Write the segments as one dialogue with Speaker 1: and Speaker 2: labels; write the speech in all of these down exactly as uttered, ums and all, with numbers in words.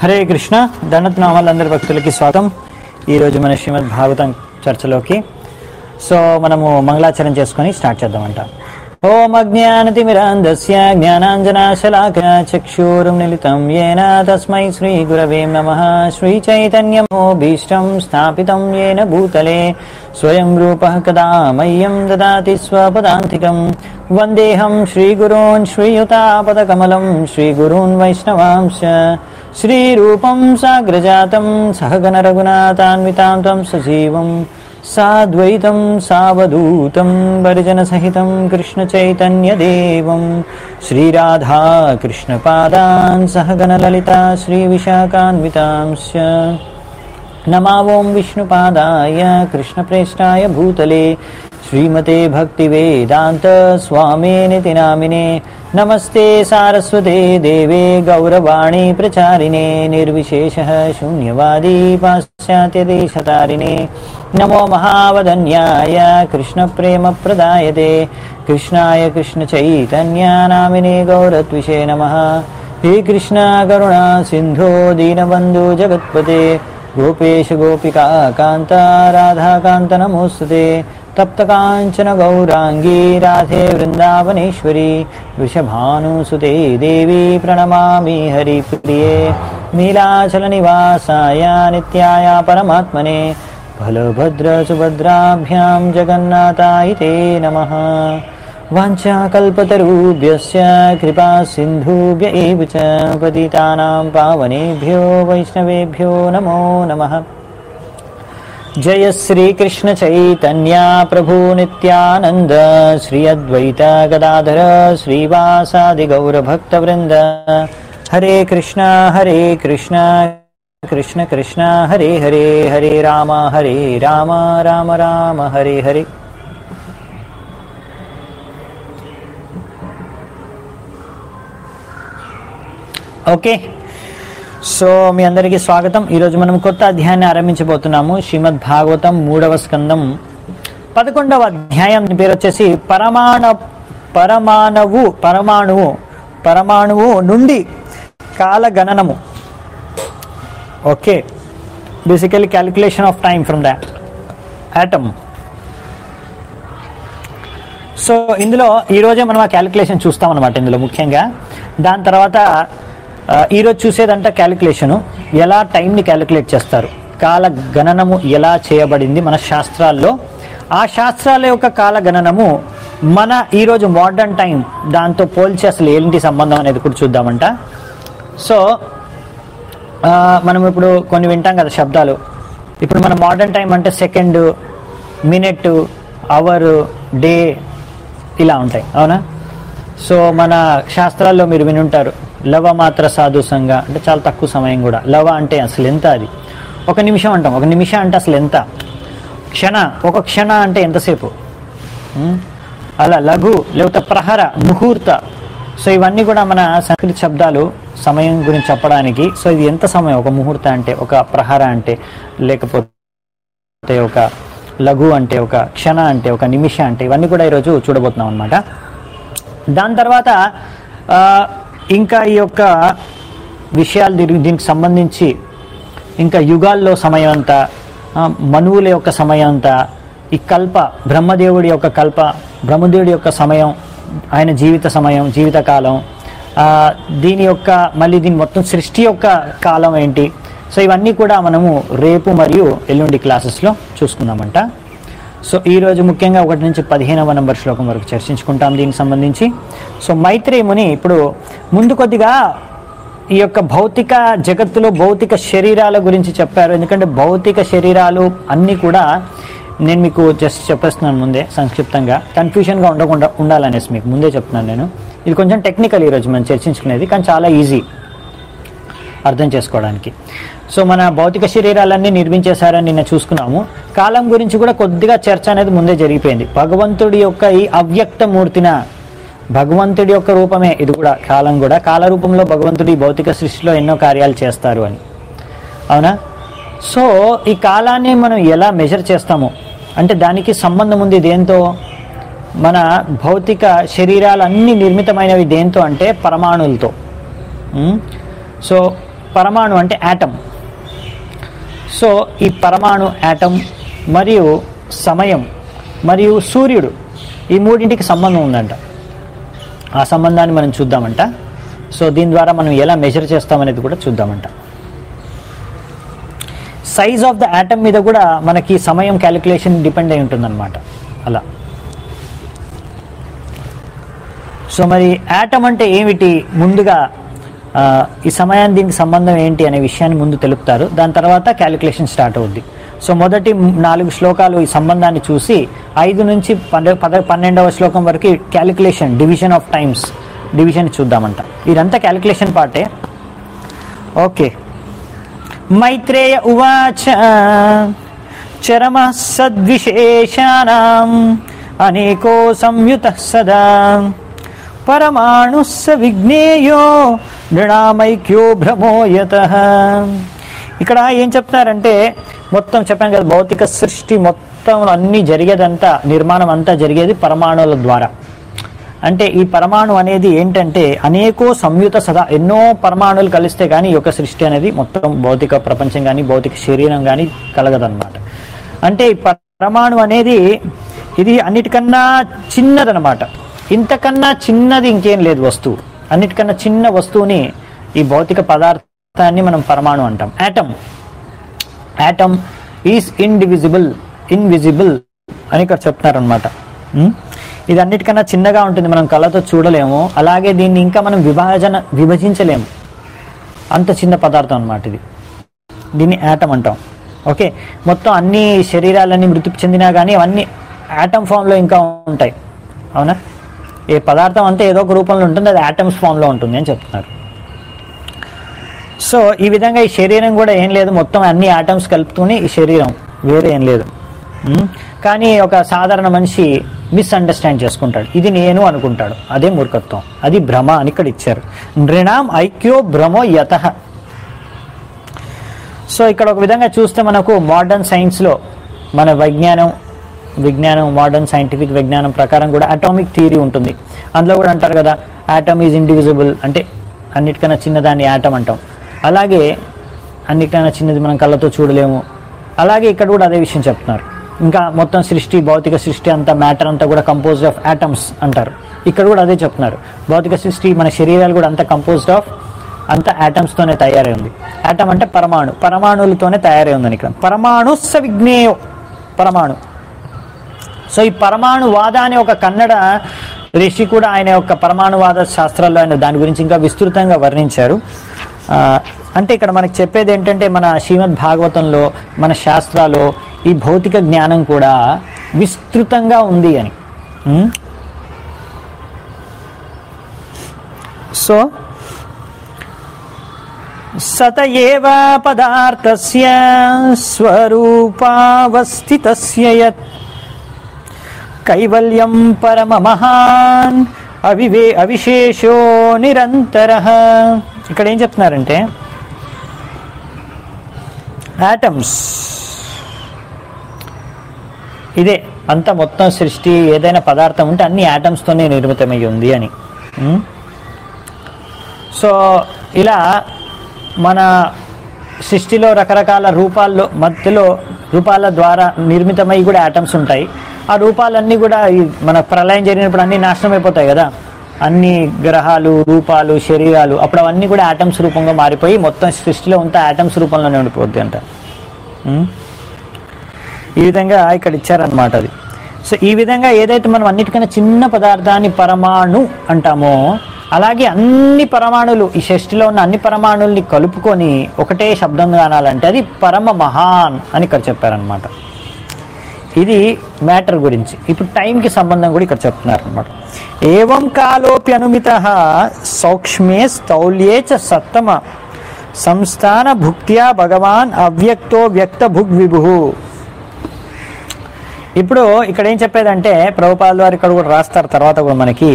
Speaker 1: హరే కృష్ణ దండత్నామాలందరి భక్తులకి స్వాగతం. ఈరోజు మన శ్రీమద్ భాగవతం చర్చలోకి సో మనము మంగళాచరణ చేసుకొని స్టార్ట్ చేద్దామంట. ఓం అజ్ఞానతిమిరాంధస్య జ్ఞానాంజనాశలాకయ చక్షురున్మిలితం యేన తస్మై శ్రీ గురవే నమః. శ్రీచైతన్యమోభీష్టం స్థాపితం యేన భూతలే స్వయం రూపః కదా మह्यं దదాతి స్వపదాంతికం. వందేహం శ్రీగురూన్ శ్రీయుతాపదకమలం శ్రీగురూన్ వైష్ణవాంశ శ్రీరూపం సాగ్రజాతం సహగణ రఘునాథాన్వితాం తం సజీవం సాద్వైతం సావధూతం పరిజనసహితం కృష్ణ చైతన్యదేవం శ్రీరాధా కృష్ణపాదాన్ సహగణ లలితా శ్రీవిశాఖాన్వితాంశ్చ. నమావోం విష్ణుపాదాయ కృష్ణప్రేష్టాయ భూతలే శ్రీమతే భక్తివేదాంత స్వామినితి నామినే. నమస్తే సారస్వతే దేవే గౌరవాణి ప్రచారిణే నిర్విశేషః శూన్యవాదీ పాశ్చాత్యదేశతారిణే. నమో మహావదన్యాయ కృష్ణప్రేమప్రదాయతే కృష్ణాయ కృష్ణచైతన్య నామినే గౌరత్విషే నమః. హే కృష్ణ కరుణా సింధో దీనబంధు జగత్పతే గోపేశ గోపికా కాంత రాధాకాంత నమోస్తుతే. తప్త కాంచన గౌరాంగీ రాధే వృందావనేశ్వరి వృషభానుసుతే దేవి ప్రణమామి హరిప్రియే. నీలాచల నివాసాయ నిత్యాయ పరమాత్మనే బలభద్ర సుభద్రాభ్యాం జగన్నాథాయ తే నమః. వాంఛాకల్పతరుభ్యశ్చ కృపా సింధుభ్య ఏవ చ పతితానాం పావనేభ్యో వైష్ణవేభ్యో నమో నమః. జయ శ్రీకృష్ణ చైతన్య ప్రభు నిత్యానంద శ్రీ అద్వైత గదాధర శ్రీవాసాది గౌరభక్తవృంద. హరే కృష్ణ హరే కృష్ణ కృష్ణ కృష్ణ హరే హరే హరే రామ హరే రామ రామ రామ హరే హరే. ఓకే, సో మీ అందరికీ స్వాగతం. ఈరోజు మనం కొత్త అధ్యాయాన్ని ఆరంభించబోతున్నాము. శ్రీమద్ భాగవతం మూడవ స్కందం పదకొండవ అధ్యాయం పేరు వచ్చేసి పరమాణ పరమాణువు పరమాణువు పరమాణువు నుండి కాలగణనము. Okay, basically calculation of time from the atom. So ఇందులో ఈరోజే మనం ఆ క్యాలిక్యులేషన్ చూస్తాం అనమాట. ఇందులో ముఖ్యంగా దాని తర్వాత ఈరోజు చూసేదంట క్యాలిక్యులేషను, ఎలా టైంని క్యాలిక్యులేట్ చేస్తారు, కాల గణనము ఎలా చేయబడింది మన శాస్త్రాల్లో, ఆ శాస్త్రాల యొక్క కాల గణనము మన ఈరోజు మోడర్న్ టైం దాంతో పోల్చి అసలు ఏంటి సంబంధం అనేది కూడా చూద్దామంట. సో మనం ఇప్పుడు కొన్ని వింటాం కదా శబ్దాలు. ఇప్పుడు మన మోడర్న్ టైం అంటే సెకండ్, మినిట్, అవర్, డే ఇలా ఉంటాయి, అవునా? సో మన శాస్త్రాల్లో మీరు వినుంటారు లవ మాత్ర సాధుసంగా అంటే చాలా తక్కువ సమయం కూడా. లవ అంటే అసలు ఎంత, అది ఒక నిమిషం అంటాం. ఒక నిమిషం అంటే అసలు ఎంత, క్షణ ఒక క్షణ అంటే ఎంతసేపు, అలా లఘు లేకపోతే ప్రహర, ముహూర్త. సో ఇవన్నీ కూడా మన సంస్కృత శబ్దాలు సమయం గురించి చెప్పడానికి. సో ఇది ఎంత సమయం, ఒక ముహూర్త అంటే, ఒక ప్రహర అంటే, లేకపోతే ఒక లఘు అంటే, ఒక క్షణ అంటే, ఒక నిమిష అంటే, ఇవన్నీ కూడా ఈరోజు చూడబోతున్నాం అనమాట. దాని తర్వాత ఇంకా ఈ యొక్క విషయాలు దీనికి సంబంధించి ఇంకా యుగాల్లో సమయం అంతా, మనువుల యొక్క సమయం అంతా, ఈ కల్ప బ్రహ్మదేవుడి యొక్క కల్ప బ్రహ్మదేవుడి యొక్క సమయం, ఆయన జీవిత సమయం, జీవితకాలం, దీని యొక్క మళ్ళీ దీని మొత్తం సృష్టి యొక్క కాలం ఏంటి. సో ఇవన్నీ కూడా మనము రేపు మరియు ఎల్లుండి క్లాసెస్లో చూసుకుందామంట. సో ఈరోజు ముఖ్యంగా ఒకటి నుంచి పదిహేనవ నంబర్ శ్లోకం వరకు చర్చించుకుంటాం దీనికి సంబంధించి. సో మైత్రేయ ముని ఇప్పుడు ముందు కొద్దిగా ఈ యొక్క భౌతిక జగత్తులో భౌతిక శరీరాల గురించి చెప్పారు. ఎందుకంటే భౌతిక శరీరాలు అన్నీ కూడా నేను మీకు జస్ట్ చెప్పేస్తున్నాను ముందే సంక్షిప్తంగా, కన్ఫ్యూజన్గా ఉండకుండా ఉండాలనేసి మీకు ముందే చెప్తున్నాను నేను. ఇది కొంచెం టెక్నికల్ ఈరోజు మనం చర్చించుకునేది, కానీ చాలా ఈజీ అర్థం చేసుకోవడానికి. సో మన భౌతిక శరీరాలన్నీ నిర్మించేశారని నిన్న చూసుకున్నాము. కాలం గురించి కూడా కొద్దిగా చర్చ అనేది ముందే జరిగిపోయింది. భగవంతుడి యొక్క ఈ అవ్యక్త మూర్తిన, భగవంతుడి యొక్క రూపమే ఇది కూడా, కాలం కూడా కాల రూపంలో భగవంతుడి భౌతిక సృష్టిలో ఎన్నో కార్యాలు చేస్తారు అని, అవునా? సో ఈ కాలాన్ని మనం ఎలా మెజర్ చేస్తాము అంటే దానికి సంబంధం ఉంది దేంతో, మన భౌతిక శరీరాలన్నీ నిర్మితమైనవి దేంతో అంటే పరమాణువులతో. సో పరమాణు అంటే యాటమ్. సో ఈ పరమాణు, యాటమ్ మరియు సమయం మరియు సూర్యుడు, ఈ మూడింటికి సంబంధం ఉందంట. ఆ సంబంధాన్ని మనం చూద్దామంట. సో దీని ద్వారా మనం ఎలా మెజర్ చేస్తామనేది కూడా చూద్దామంట. సైజ్ ఆఫ్ ద యాటమ్ మీద కూడా మనకి సమయం క్యాలిక్యులేషన్ డిపెండ్ అయి ఉంటుందన్నమాట. అలా సో మరి యాటమ్ అంటే ఏమిటి, ముందుగా ఈ సమయాన్ని దీనికి సంబంధం ఏంటి అనే విషయాన్ని ముందు తెలుపుతారు. దాని తర్వాత క్యాలిక్యులేషన్ స్టార్ట్ అవుద్ది. సో మొదటి నాలుగు శ్లోకాలు ఈ సంబంధాన్ని చూసి ఐదు నుంచి పన్నె పద పన్నెండవ శ్లోకం వరకు calculation, division of times, division చూద్దామంట. ఇదంతా క్యాలిక్యులేషన్ పార్టే. ఓకే. మైత్రేయ ఉవాచ చరమ సద్విశేషానాం అనేకో సంయుత సదా పరమాణు స విజ్ఞేయో నృణామైక్యో భ్రమోయతః. ఇక్కడ ఏం చెప్తున్నారంటే, మొత్తం చెప్పాను కదా, భౌతిక సృష్టి మొత్తం అన్నీ జరిగేదంతా, నిర్మాణం అంతా జరిగేది పరమాణువుల ద్వారా. అంటే ఈ పరమాణు అనేది ఏంటంటే అనేకో సంయుత సదా, ఎన్నో పరమాణువులు కలిస్తే కానీ ఈ యొక్క సృష్టి అనేది మొత్తం భౌతిక ప్రపంచం కానీ భౌతిక శరీరం కానీ కలగదన్నమాట. అంటే ఈ పరమాణు అనేది ఇది అన్నిటికన్నా చిన్నదనమాట. ఇంతకన్నా చిన్నది ఇంకేం లేదు వస్తువు. అన్నిటికన్నా చిన్న వస్తువుని, ఈ భౌతిక పదార్థాన్ని మనం పరమాణు అంటాం. Atom atom is indivisible, invisible అని ఇక్కడ చెప్తున్నారు అనమాట. ఇది అన్నిటికన్నా చిన్నగా ఉంటుంది, మనం కళ్ళతో చూడలేము. అలాగే దీన్ని ఇంకా మనం విభజన విభజించలేము, అంత చిన్న పదార్థం అనమాట ఇది. దీన్ని యాటమ్ అంటాం. ఓకే. మొత్తం అన్ని శరీరాలన్నీ మృతి చెందినా కానీ అవన్నీ యాటమ్ ఫామ్లో ఇంకా ఉంటాయి. అవునా? ఏ పదార్థం అంతా ఏదో ఒక రూపంలో ఉంటుంది, అది యాటమ్స్ ఫామ్లో ఉంటుంది అని చెప్తున్నారు. సో ఈ విధంగా ఈ శరీరం కూడా ఏం లేదు, మొత్తం అన్ని యాటమ్స్ కలుపుతూనే ఈ శరీరం, వేరే ఏం లేదు. కానీ ఒక సాధారణ మనిషి మిస్అండర్స్టాండ్ చేసుకుంటాడు, ఇది నేను అనుకుంటాడు. అదే మూర్ఖత్వం, అది భ్రమ అని ఇక్కడ ఇచ్చారు. నృణాం ఐక్యో భ్రమో యతః. సో ఇక్కడ ఒక విధంగా చూస్తే మనకు మోడర్న్ సైన్స్లో మన విజ్ఞానం విజ్ఞానం మోడర్న్ సైంటిఫిక్ విజ్ఞానం ప్రకారం కూడా అటామిక్ థియరీ ఉంటుంది. అందులో కూడా అంటారు కదా, ఆటమ్ ఈజ్ ఇండివిజిబుల్, అంటే అన్నిటికన్నా చిన్నదాన్ని యాటమ్ అంటాం. అలాగే అన్నిటికన్నా చిన్నది మనం కళ్ళతో చూడలేము. అలాగే ఇక్కడ కూడా అదే విషయం చెప్తున్నారు. ఇంకా మొత్తం సృష్టి, భౌతిక సృష్టి అంతా, మ్యాటర్ అంతా కూడా కంపోజ్డ్ ఆఫ్ యాటమ్స్ అంటారు. ఇక్కడ కూడా అదే చెప్తున్నారు. భౌతిక సృష్టి, మన శరీరాలు కూడా అంతా కంపోజ్డ్ ఆఫ్, అంతా యాటమ్స్తోనే తయారై ఉంది. యాటమ్ అంటే పరమాణు, పరమాణువులతోనే తయారై ఉందని ఇక్కడ. పరమాణు స విజ్ఞేయో, పరమాణు. సో ఈ పరమాణువాద అనే ఒక కన్నడ ఋషి కూడా ఆయన యొక్క పరమాణువాద శాస్త్రాల్లో ఆయన దాని గురించి ఇంకా విస్తృతంగా వర్ణించారు. అంటే ఇక్కడ మనకు చెప్పేది ఏంటంటే, మన శ్రీమద్ భాగవతంలో, మన శాస్త్రాల్లో ఈ భౌతిక జ్ఞానం కూడా విస్తృతంగా ఉంది అని. సో సతయేవ పదార్థస్య స్వరూపావస్థితస్య యత్ కైవల్యం పరమ మహాన్ అవివే అవిశేషో నిరంతరః. ఇక్కడ ఏం చెప్తున్నారంటే, యాటమ్స్ ఇదే అంత మొత్తం సృష్టి, ఏదైనా పదార్థం ఉంటే అన్ని యాటమ్స్తోనే నిర్మితమై ఉంది అని. సో ఇలా మన సృష్టిలో రకరకాల రూపాల్లో మధ్యలో రూపాల ద్వారా నిర్మితమై కూడా యాటమ్స్ ఉంటాయి. ఆ రూపాలన్నీ కూడా మన ప్రళయం జరిగినప్పుడు అన్నీ నాశనం అయిపోతాయి కదా, అన్ని గ్రహాలు, రూపాలు, శరీరాలు, అప్పుడు అవన్నీ కూడా యాటమ్స్ రూపంగా మారిపోయి మొత్తం సృష్టిలో అంతా యాటమ్స్ రూపంలోనే ఉండిపోద్ది అంట. ఈ విధంగా ఇక్కడ ఇచ్చారనమాట అది. సో ఈ విధంగా ఏదైతే మనం అన్నిటికన్నా చిన్న పదార్థాన్ని పరమాణు అంటామో, అలాగే అన్ని పరమాణులు, ఈ సృష్టిలో ఉన్న అన్ని పరమాణుల్ని కలుపుకొని ఒకటే శబ్దంగా అనాలంటే అది పరమ మహాన్ అని ఇక్కడ చెప్పారనమాట. ఇది మ్యాటర్ గురించి. ఇప్పుడు టైంకి సంబంధం కూడా ఇక్కడ చెప్తున్నారు అనమాట. ఏవం కాలోపి అనుమిత సౌక్ష్మే స్థౌల్యే చ సత్తమ సంస్థాన భుక్త్యా భగవాన్ అవ్యక్తో వ్యక్త భుగ్ విభు. ఇప్పుడు ఇక్కడ ఏం చెప్పేదంటే, ప్రభుపాదుల వారు ఇక్కడ కూడా రాస్తారు తర్వాత కూడా మనకి,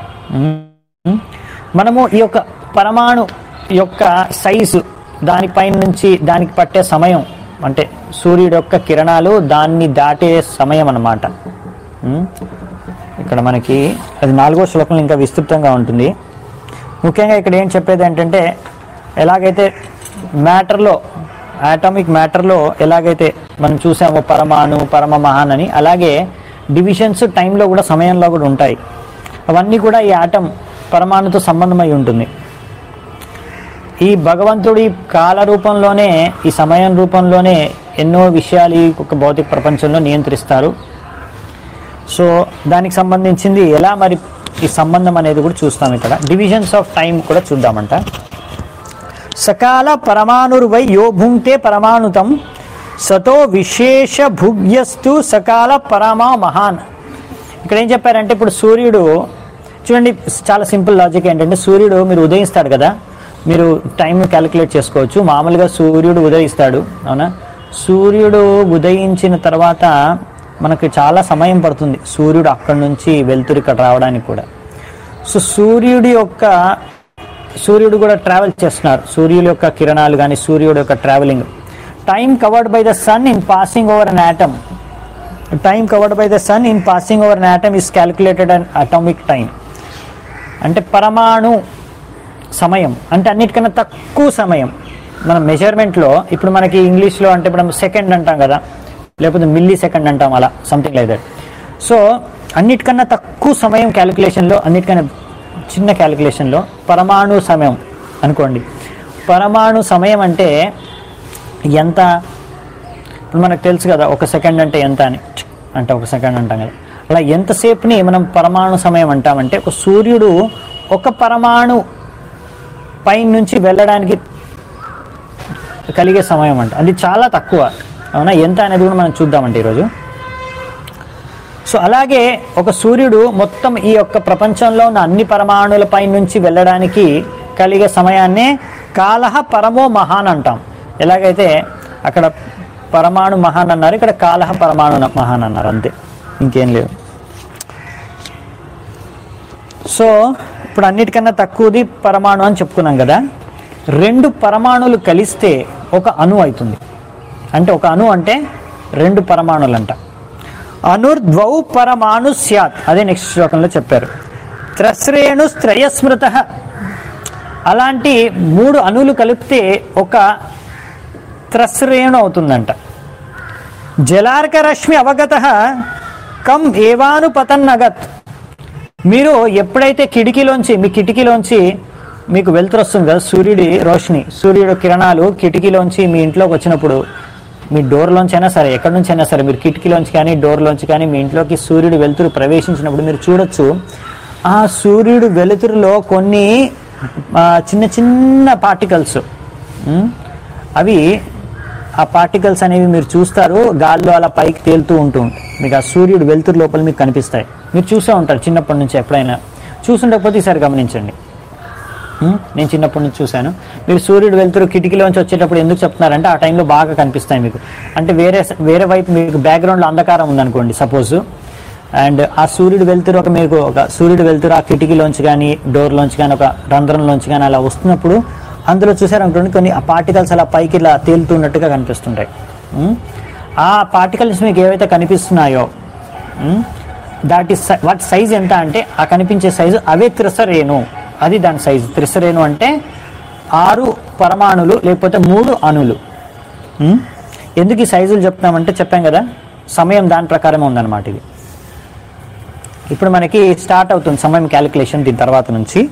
Speaker 1: మనము ఈ యొక్క పరమాణు యొక్క సైజు, దానిపై నుంచి దానికి పట్టే సమయం, అంటే సూర్యుడు యొక్క కిరణాలు దాన్ని దాటే సమయం అన్నమాట. ఇక్కడ మనకి అది నాలుగో శ్లోకంలో ఇంకా విస్తృతంగా ఉంటుంది. ముఖ్యంగా ఇక్కడ ఏం చెప్పేది ఏంటంటే, ఎలాగైతే మ్యాటర్లో ఆటమిక్ మ్యాటర్లో ఎలాగైతే మనం చూసామో పరమాణు పరమ మహాన్ అని, అలాగే డివిజన్స్ టైంలో కూడా సమయంలో కూడా ఉంటాయి. అవన్నీ కూడా ఈ ఆటం పరమాణుతో సంబంధమై ఉంటుంది. ఈ భగవంతుడి కాల రూపంలోనే, ఈ సమయం రూపంలోనే ఎన్నో విషయాలు ఈ ఒక భౌతిక ప్రపంచంలో నియంత్రిస్తారు. సో దానికి సంబంధించింది ఎలా మరి ఈ సంబంధం అనేది కూడా చూస్తాం. ఇక్కడ డివిజన్స్ ఆఫ్ టైం కూడా చూద్దామంట. సకాల పరమాణుర్వై యో భుంక్తే పరమాణుతం సతో విశేష భుగ్యస్తు సకాల పరమా మహాన్. ఇక్కడ ఏం చెప్పారంటే, ఇప్పుడు సూర్యుడు చూడండి, చాలా సింపుల్ లాజిక్ ఏంటంటే, సూర్యుడు మీరు ఉదయిస్తాడు కదా, మీరు టైం క్యాలిక్యులేట్ చేసుకోవచ్చు. మామూలుగా సూర్యుడు ఉదయిస్తాడు, అవునా? సూర్యుడు ఉదయించిన తర్వాత మనకు చాలా సమయం పడుతుంది సూర్యుడు అక్కడి నుంచి వెలుతురు ఇక్కడ రావడానికి కూడా. సో సూర్యుడి యొక్క సూర్యుడు కూడా ట్రావెల్ చేస్తున్నారు, సూర్యుడి యొక్క కిరణాలు కానీ సూర్యుడు యొక్క travelling. Time covered by the sun in passing over an atom, time covered by the sun in passing over an atom is calculated an atomic time. అంటే పరమాణు సమయం అంటే అన్నిటికన్నా తక్కువ సమయం మన మెజర్మెంట్లో. ఇప్పుడు మనకి ఇంగ్లీష్లో అంటే ఇప్పుడు సెకండ్ అంటాం కదా, లేకపోతే మిల్లీ సెకండ్ అంటాం, అలా సంథింగ్ లైక్ దట్. సో అన్నిటికన్నా తక్కువ సమయం క్యాలిక్యులేషన్లో, అన్నిటికన్నా చిన్న క్యాలిక్యులేషన్లో పరమాణు సమయం అనుకోండి. పరమాణు సమయం అంటే ఎంత, ఇప్పుడు మనకు తెలుసు కదా ఒక సెకండ్ అంటే ఎంత అని, అంటే ఒక సెకండ్ అంటాం కదా, అలా ఎంతసేపుని మనం పరమాణు సమయం అంటామంటే ఒక సూర్యుడు ఒక పరమాణు పై నుంచి వెళ్ళడానికి కలిగే సమయం అంట, అది చాలా తక్కువ, అవునా? ఎంత అనేది కూడా మనం చూద్దామంటే ఈరోజు. సో అలాగే ఒక సూర్యుడు మొత్తం ఈ యొక్క ప్రపంచంలో ఉన్న అన్ని పరమాణుల పై నుంచి వెళ్ళడానికి కలిగే సమయాన్నే కాలహ పరమో మహాన్ అంటాం. ఎలాగైతే అక్కడ పరమాణు మహాన్ అన్నారు, ఇక్కడ కాలహ పరమాణు మహాన్ అన్నారు, అంతే, ఇంకేం లేదు. సో ఇప్పుడు అన్నిటికన్నా తక్కువది పరమాణు అని చెప్పుకున్నాం కదా. రెండు పరమాణులు కలిస్తే ఒక అణు అవుతుంది. అంటే ఒక అణు అంటే రెండు పరమాణులు అంట. అనుర్ద్వౌ పరమాణు స్యాత్, అదే నెక్స్ట్ శ్లోకంలో చెప్పారు. త్రస్రేణు త్రయస్మృత, అలాంటి మూడు అణువులు కలిపితే ఒక త్రస్రేణు అవుతుందంట. జలార్క రశ్మి అవగత కం ఏవాను పతన్నగత్, మీరు ఎప్పుడైతే కిటికీలోంచి, మీ కిటికీలోంచి మీకు వెలుతురు వస్తుంది కదా, సూర్యుడి రోషిని, సూర్యుడు కిరణాలు కిటికీలోంచి మీ ఇంట్లోకి వచ్చినప్పుడు, మీ డోర్లోంచి అయినా సరే, ఎక్కడి నుంచి అయినా సరే, మీరు కిటికీలోంచి కానీ డోర్లోంచి కానీ మీ ఇంట్లోకి సూర్యుడు వెలుతురు ప్రవేశించినప్పుడు మీరు చూడొచ్చు, ఆ సూర్యుడు వెలుతురులో కొన్ని చిన్న చిన్న పార్టికల్స్, అవి ఆ పార్టికల్స్ అనేవి మీరు చూస్తారు, గాల్లో అలా పైకి తేలుతూ ఉంటూ మీకు ఆ సూర్యుడు వెలుతురు లోపల మీకు కనిపిస్తాయి. మీరు చూసే ఉంటారు చిన్నప్పటి నుంచి, ఎప్పుడైనా చూసుండకపోతే ఈసారి గమనించండి. నేను చిన్నప్పటి నుంచి చూశాను. మీరు సూర్యుడు వెలుతురు కిటికీలోంచి వచ్చేటప్పుడు ఎందుకు చెప్తున్నారంటే ఆ టైంలో బాగా కనిపిస్తాయి మీకు. అంటే వేరే వేరే వైపు మీకు బ్యాక్గ్రౌండ్లో అంధకారం ఉందనుకోండి సపోజ్, అండ్ ఆ సూర్యుడు వెలుతురు ఒక మీకు ఒక సూర్యుడు వెలుతురు ఆ కిటికీలోంచి కానీ డోర్లోంచి కానీ ఒక రంధ్రంలోంచి కానీ అలా వస్తున్నప్పుడు అందులో చూసారనుకోండి కొన్ని ఆ పార్టికల్స్ అలా పైకి ఇలా తేలుతున్నట్టుగా కనిపిస్తుంటాయి. ఆ పార్టికల్స్ మీకు ఏవైతే కనిపిస్తున్నాయో దాటి వాటి సైజు ఎంత అంటే ఆ కనిపించే సైజు అవే త్రిసరేణు, అది దాని సైజు. త్రిసరేణు అంటే ఆరు పరమాణులు లేకపోతే మూడు అణులు. ఎందుకు ఈ సైజులు చెప్తున్నామంటే చెప్పాం కదా, సమయం దాని ప్రకారమే ఉందన్నమాట. ఇది ఇప్పుడు మనకి స్టార్ట్ అవుతుంది సమయం క్యాలిక్యులేషన్ దీని తర్వాత నుంచి.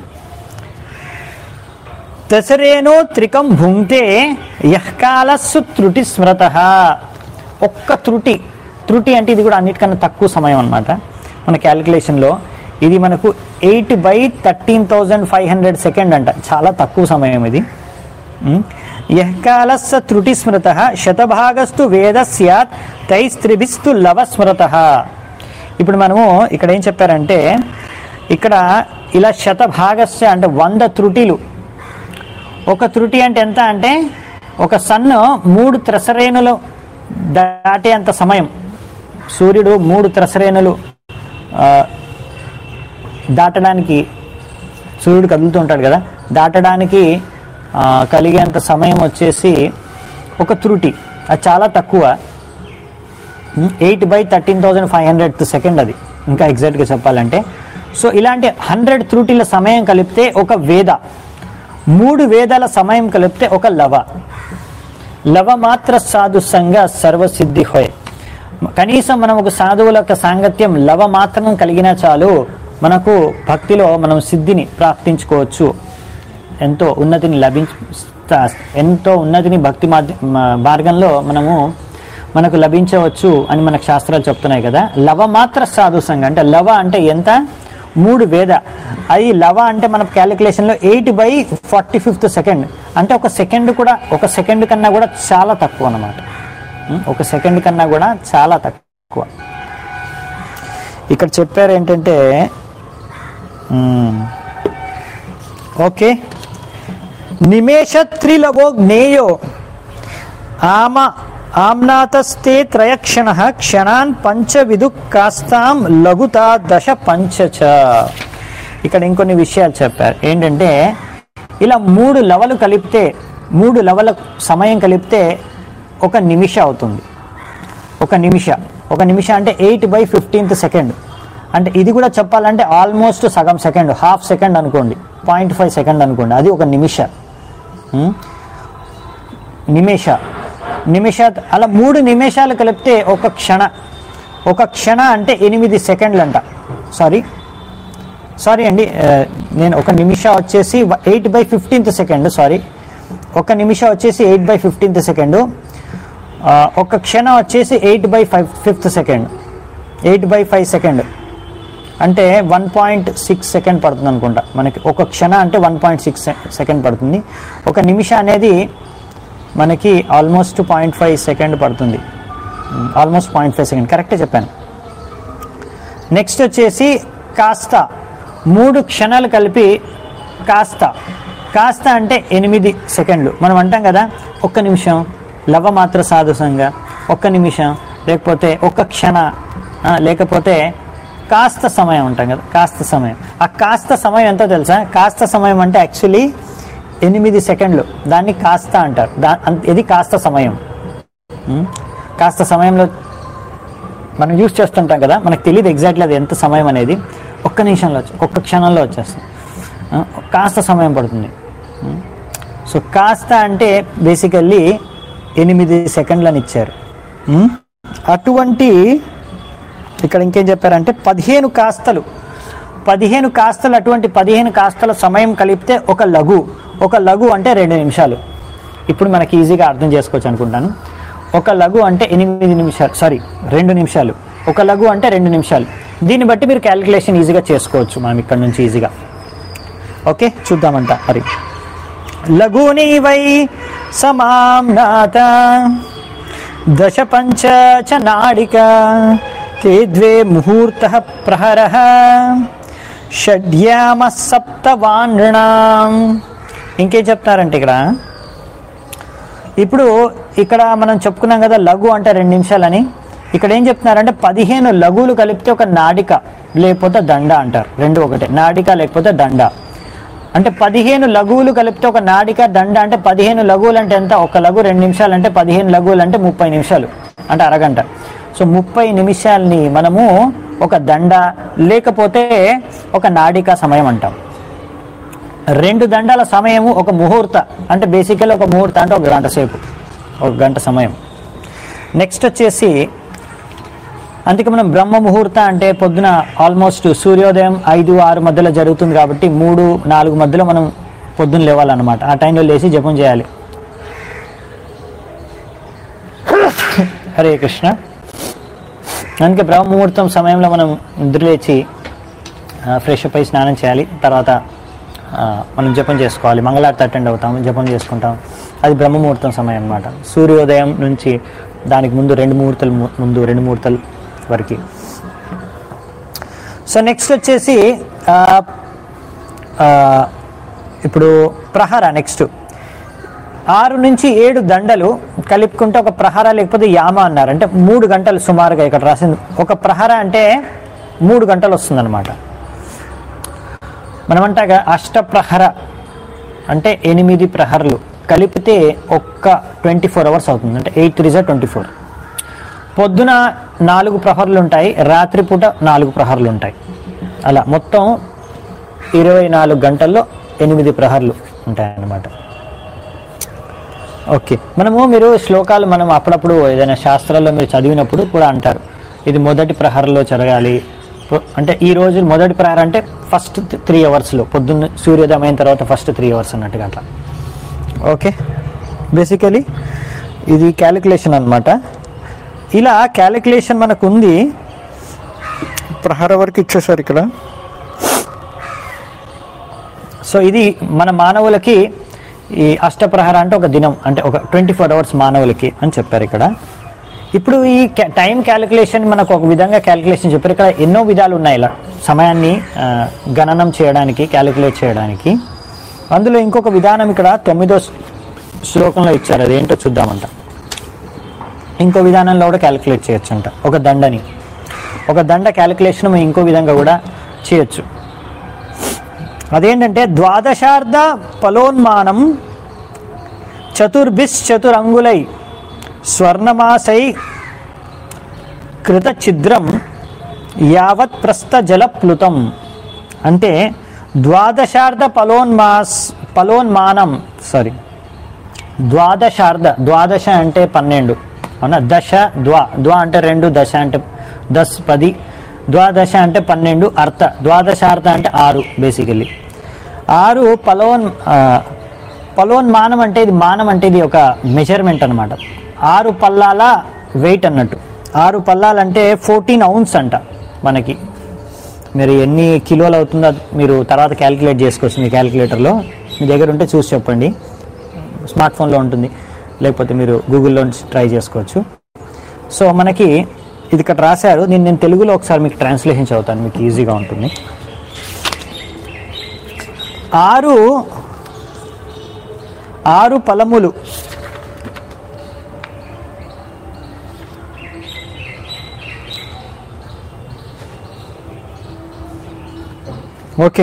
Speaker 1: త్రిసరేణో త్రికం భుంక్తే యఃకాలస్సు త్రుటి స్మృత, ఒక్క త్రుటి, త్రుటి అంటే ఇది కూడా అన్నిటికన్నా తక్కువ సమయం అన్నమాట మన క్యాలిక్యులేషన్లో. ఇది మనకు eight by thirteen thousand five hundred second అంట, చాలా తక్కువ సమయం ఇది. యఃకాలస్స త్రుటి స్మృత శతభాగస్తు వేద స్యాత్ తైస్త్రిభిస్తు లవ స్మృత. ఇప్పుడు మనము ఇక్కడ ఏం చెప్పారంటే, ఇక్కడ ఇలా శతభాగస్య అంటే వంద త్రుటిలు. ఒక త్రుటి అంటే ఎంత అంటే ఒక సన్ను మూడు త్రిసరేణులు దాటే అంత సమయం, సూర్యుడు మూడు త్రిసరేణులు దాటడానికి, సూర్యుడు కదులుతూ ఉంటాడు కదా, దాటడానికి కలిగేంత సమయం వచ్చేసి ఒక త్రుటి. అది చాలా తక్కువ, eight by thirteen thousand five hundred second అది ఇంకా ఎగ్జాక్ట్గా చెప్పాలంటే. సో ఇలాంటి హండ్రెడ్ త్రుటిల సమయం కలిపితే ఒక వేద, మూడు వేదాల సమయం కలిపితే ఒక లవ. లవ మాత్ర సాధు సంగ సర్వసిద్ధి హోయ్. కనీసం మనం ఒక సాధువుల యొక్క సాంగత్యం లవ మాత్రం కలిగినా చాలు, మనకు భక్తిలో మనం సిద్ధిని ప్రాప్తించుకోవచ్చు, ఎంతో ఉన్నతిని లభించ ఎంతో ఉన్నతిని భక్తి మార్గంలో మనము మనకు లభించవచ్చు అని మనకు శాస్త్రాలు చెప్తున్నాయి కదా. లవ మాత్ర సాధు సంఘ అంటే లవ అంటే ఎంత? మూడు వేద. అది లవ అంటే మన క్యాలిక్యులేషన్లో eight by forty fifth second అంటే ఒక సెకండ్ కూడా ఒక సెకండ్ కన్నా కూడా చాలా తక్కువ అన్నమాట. ఒక సెకండ్ కన్నా కూడా చాలా తక్కువ. ఇక్కడ చెప్పారు ఏంటంటే ఓకే, నిమేష త్రిలవో జ్ఞేయో ఆమ ఆమ్నాతస్తే త్రయక్షణ క్షణాన్ పంచవిదు కాస్తాం లఘుతా దశ పంచచ. ఇక్కడ ఇంకొన్ని విషయాలు చెప్పారు ఏంటంటే, ఇలా మూడు లవలు కలిపితే మూడు లవల సమయం కలిపితే ఒక నిమిష అవుతుంది. ఒక నిమిష ఒక నిమిష అంటే ఎయిట్ బై ఫిఫ్టీన్త్ సెకండ్. అంటే ఇది కూడా చెప్పాలంటే ఆల్మోస్ట్ సగం సెకండ్, హాఫ్ సెకండ్ అనుకోండి, పాయింట్ ఫైవ్ సెకండ్ అనుకోండి, అది ఒక నిమిష. నిమిష నిమిష అలా మూడు నిమిషాలు కలిపితే ఒక క్షణ. ఒక క్షణ అంటే ఎనిమిది సెకండ్లు అంట. సారీ సారీ అండి నేను ఒక నిమిష వచ్చేసి eight by fifteenth second sorry ఒక నిమిష వచ్చేసి ఎయిట్ బై ఫిఫ్టీన్త్ సెకండ్, ఒక క్షణం వచ్చేసి eight by five fifth second eight by five second అంటే వన్ పాయింట్ సిక్స్ సెకండ్ పడుతుంది అనుకుంటా మనకి. ఒక క్షణ అంటే వన్ పాయింట్ సిక్స్ సెకండ్ పడుతుంది. ఒక నిమిష అనేది మనకి ఆల్మోస్ట్ పాయింట్ ఫైవ్ సెకండ్ పడుతుంది. ఆల్మోస్ట్ పాయింట్ ఫైవ్ సెకండ్ కరెక్టే చెప్పాను. నెక్స్ట్ వచ్చేసి కాస్త, మూడు క్షణాలు కలిపి కాస్త. కాస్త అంటే ఎనిమిది సెకండ్లు. మనం అంటాం కదా ఒక్క నిమిషం, లవ మాత్ర సాధుసంగా ఒక్క నిమిషం, లేకపోతే ఒక్క క్షణ, లేకపోతే కాస్త సమయం ఉంటాం కదా, కాస్త సమయం. ఆ కాస్త సమయం ఎంతో తెలుసా? కాస్త సమయం అంటే యాక్చువల్లీ ఎనిమిది సెకండ్లు, దాన్ని కాస్త అంటారు. దా ఇది కాస్త సమయం. కాస్త సమయంలో మనం యూజ్ చేస్తుంటాం కదా, మనకు తెలియదు ఎగ్జాక్ట్లీ అది ఎంత సమయం అనేది. ఒక్క నిమిషంలో ఒక్క క్షణంలో వచ్చేస్తుంది. కాస్త సమయం పడుతుంది. సో కాస్త అంటే బేసికల్లీ ఎనిమిది సెకండ్లని ఇచ్చారు. అటువంటి ఇక్కడ ఇంకేం చెప్పారంటే పదిహేను కాస్తలు పదిహేను కాస్తలు అటువంటి పదిహేను కాస్తల సమయం కలిపితే ఒక లఘు. ఒక లఘు అంటే రెండు నిమిషాలు. ఇప్పుడు మనకి ఈజీగా అర్థం చేసుకోవచ్చు అనుకుంటాను. ఒక లఘు అంటే ఎనిమిది నిమిషాలు సారీ రెండు నిమిషాలు. ఒక లఘు అంటే రెండు నిమిషాలు. దీన్ని బట్టి మీరు క్యాలిక్యులేషన్ ఈజీగా చేసుకోవచ్చు మనం ఇక్కడ నుంచి ఈజీగా. ఓకే చూద్దామంట మరి. లఘుని వై సమామ్నాత దశ పంచ చ నాడిక తే ద్వే ముహూర్త ప్రహర షడ్యామ సప్తవాన్ృణాం. ఇంకేం చెప్తారంటే ఇక్కడ ఇప్పుడు ఇక్కడ మనం చెప్పుకున్నాం కదా లఘు అంటే రెండు నిమిషాలని. ఇక్కడ ఏం చెప్తున్నారంటే పదిహేను లఘువులు కలిపితే ఒక నాడిక లేకపోతే దండ అంటారు. రెండు ఒకటే, నాడిక లేకపోతే దండ. అంటే పదిహేను లఘువులు కలిపితే ఒక నాడిక దండ. అంటే పదిహేను లఘువులు అంటే ఎంత? ఒక లఘు రెండు నిమిషాలు అంటే పదిహేను లఘువులు అంటే ముప్పై నిమిషాలు అంటే అరగంట. సో ముప్పై నిమిషాలని మనము ఒక దండ లేకపోతే ఒక నాడిక సమయం అంటాం. రెండు దండాల సమయము ఒక ముహూర్త అంటే బేసికల్లీ ఒక ముహూర్త అంటే ఒక గంట సేపు, ఒక గంట సమయం. నెక్స్ట్ వచ్చేసి అందుకే మనం బ్రహ్మ ముహూర్త అంటే పొద్దున ఆల్మోస్ట్ సూర్యోదయం ఐదు ఆరు మధ్యలో జరుగుతుంది కాబట్టి మూడు నాలుగు మధ్యలో మనం పొద్దున్న లేవాలన్నమాట. ఆ టైంలో లేచి జపం చేయాలి. హరే కృష్ణ. అందుకే బ్రహ్మ ముహూర్తం సమయంలో మనం నిద్రలేచి ఫ్రెష్ అప్ అయి స్నానం చేయాలి. తర్వాత మనం జపం చేసుకోవాలి. మంగళారతి అటెండ్ అవుతాం, జపం చేసుకుంటాం. అది బ్రహ్మ ముహూర్తం సమయం అన్నమాట. సూర్యోదయం నుంచి దానికి ముందు రెండు ముహూర్తాలు ముందు రెండు ముహూర్తాలు వరకు. సో నెక్స్ట్ వచ్చేసి ఇప్పుడు ప్రహర. నెక్స్ట్ ఆరు నుంచి ఏడు దండలు కలుపుకుంటే ఒక ప్రహర లేకపోతే యామ అన్నారు. అంటే మూడు గంటలు సుమారుగా ఇక్కడ రాసింది. ఒక ప్రహర అంటే మూడు గంటలు వస్తుంది అనమాట. మనమంటాగా అష్టప్రహర అంటే ఎనిమిది ప్రహరలు కలిపితే ఒక్క ట్వంటీ ఫోర్ అవర్స్ అవుతుంది. అంటే ఎయిట్ త్రీ జా ట్వంటీ ఫోర్. పొద్దున నాలుగు ప్రహర్లు ఉంటాయి, రాత్రిపూట నాలుగు ప్రహర్లు ఉంటాయి. అలా మొత్తం ఇరవై నాలుగు గంటల్లో ఎనిమిది ప్రహర్లు ఉంటాయన్నమాట. ఓకే, మనము మీరు శ్లోకాలు మనం అప్పుడప్పుడు ఏదైనా శాస్త్రాల్లో మీరు చదివినప్పుడు కూడా అంటారు, ఇది మొదటి ప్రహరలో జరగాలి అంటే, ఈ రోజు మొదటి ప్రహర అంటే ఫస్ట్ త్రీ అవర్స్లో, పొద్దున్న సూర్యోదయం అయిన తర్వాత ఫస్ట్ త్రీ అవర్స్ అన్నట్టుగా అట్లా. ఓకే, బేసికలీ ఇది క్యాలిక్యులేషన్ అన్నమాట. ఇలా క్యాలిక్యులేషన్ మనకు ఉంది. ప్రహర వరకు ఇచ్చేసారు ఇక్కడ. సో ఇది మన మానవులకి ఈ అష్టప్రహర అంటే ఒక దినం, అంటే ఒక ట్వంటీ ఫోర్ అవర్స్ మానవులకి అని చెప్పారు ఇక్కడ. ఇప్పుడు ఈ టైం క్యాలిక్యులేషన్ మనకు ఒక విధంగా క్యాలిక్యులేషన్ చెప్పారు. ఇక్కడ ఎన్నో విధాలు ఉన్నాయి ఇలా సమయాన్ని గణనం చేయడానికి, క్యాలిక్యులేట్ చేయడానికి. అందులో ఇంకొక విధానం ఇక్కడ తొమ్మిదో శ్లోకంలో ఇచ్చారు, అదేంటో చూద్దామంట. ఇంకో విధానంలో కూడా క్యాలిక్యులేట్ చేయొచ్చు అంట. ఒక దండని, ఒక దండ క్యాలిక్యులేషన్ మనం ఇంకో విధంగా కూడా చేయొచ్చు. అదేంటంటే ద్వాదశార్ధ ఫలోన్మానం చతుర్భిస్ చతురంగులై స్వర్ణమాసై కృత ఛిద్రం యావత్ ప్రస్థ జల ప్లుతం. అంటే ద్వాదశార్ధ ఫలోన్మాస్ ఫలోన్మానం సారీ ద్వాదశార్ధ, ద్వాదశ అంటే పన్నెండు అవునా, దశ ద్వా ద్వా అంటే రెండు, దశ అంటే దస్ పది, ద్వాదశ అంటే పన్నెండు, అర్థ ద్వాదశార్థ అంటే ఆరు. బేసికల్లీ ఆరు పలోన్ పలోన్మానం అంటే ఇది, మానం అంటే ఇది ఒక మెజర్మెంట్ అనమాట. ఆరు పల్లాల వెయిట్ అన్నట్టు. ఆరు పల్లాలు అంటే ఫోర్టీన్ ఔన్స్ అంట. మనకి మీరు ఎన్ని కిలోలు అవుతుందో మీరు తర్వాత క్యాలిక్యులేట్ చేసుకోవచ్చు మీ క్యాలిక్యులేటర్లో. మీ దగ్గర ఉంటే చూసి చెప్పండి, స్మార్ట్ ఫోన్లో ఉంటుంది, లేకపోతే మీరు గూగుల్లో ట్రై చేసుకోవచ్చు. సో మనకి ఇది ఇక్కడ రాశారు, నేను నేను తెలుగులో ఒకసారి మీకు ట్రాన్స్లేషన్ చదువుతాను, మీకు ఈజీగా ఉంటుంది. ఆరు ఆరు ఫలములు ఓకే,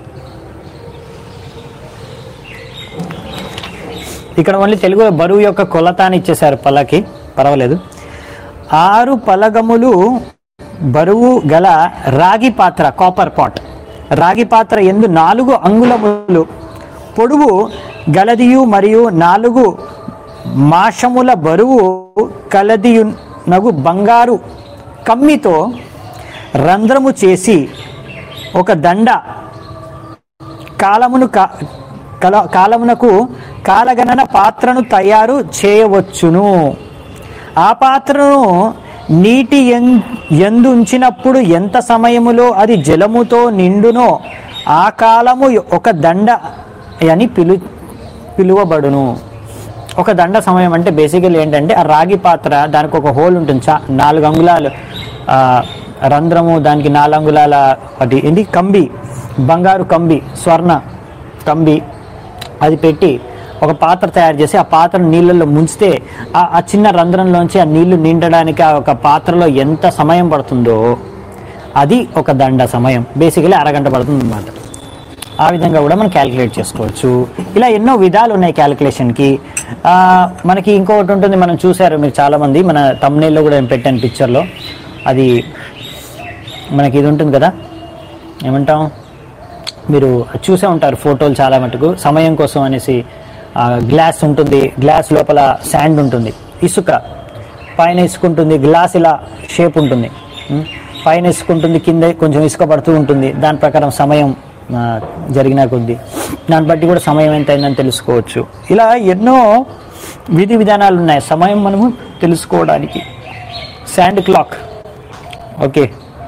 Speaker 1: ఇక్కడ ఓన్లీ తెలుగులో బరువు యొక్క కొలత అని ఇచ్చేశారు, పల్లకి పర్వాలేదు. ఆరు పలగములు బరువు గల రాగి పాత్ర, కాపర్ పాట్, రాగి పాత్ర ఎందు నాలుగు అంగుళములు పొడవు గలదియు మరియు నాలుగు మాషముల బరువు కలదియునగు బంగారు కమ్మితో రంధ్రము చేసి ఒక దండ కాలమును కల కాలమునకు కాలగణన పాత్రను తయారు చేయవచ్చును. ఆ పాత్రను నీటి ఎందు ఉంచినప్పుడు ఎంత సమయములో అది జలముతో నిండునో ఆ కాలము ఒక దండ అని పిలు పిలువబడును. ఒక దండ సమయం అంటే బేసికల్ ఏంటంటే ఆ రాగి పాత్ర, దానికి ఒక హోల్ ఉంటుంది, చా నాలుగు అంగుళాలు రంధ్రము, దానికి నాలుగు అంగుళాల అది ఏంటి కంబి, బంగారు కంబి, స్వర్ణ కంబి అది పెట్టి ఒక పాత్ర తయారు చేసి ఆ పాత్రను నీళ్ళల్లో ముంచితే ఆ చిన్న రంధ్రంలోంచి ఆ నీళ్లు నిండడానికి ఆ ఒక పాత్రలో ఎంత సమయం పడుతుందో అది ఒక దండ సమయం. బేసికలీ అరగంట పడుతుంది అన్నమాట. ఆ విధంగా కూడా మనం క్యాలిక్యులేట్ చేసుకోవచ్చు. ఇలా ఎన్నో విధాలు ఉన్నాయి క్యాలిక్యులేషన్కి. మనకి ఇంకొకటి ఉంటుంది, మనం చూసారు మీరు చాలామంది, మన తమ్నేల్లో కూడా నేను పెట్టాను పిక్చర్లో, అది మనకి ఇది ఉంటుంది కదా, ఏమంటాం, మీరు చూసే ఉంటారు ఫోటోలు చాలా మటుకు. సమయం కోసం అనేసి గ్లాస్ ఉంటుంది, గ్లాస్ లోపల శాండ్ ఉంటుంది, ఇసుక పైన ఇసుక ఉంటుంది, గ్లాస్ ఇలా షేప్ ఉంటుంది, పైన ఇసుక ఉంటుంది, కింద కొంచెం ఇసుక పడుతూ ఉంటుంది. దాని ప్రకారం సమయం జరిగిన కొద్దీ దాన్ని బట్టి కూడా సమయం ఎంత అయిందని తెలుసుకోవచ్చు. ఇలా ఎన్నో విధి విధానాలు ఉన్నాయి సమయం మనము తెలుసుకోవడానికి. Sand clock. ఓకే,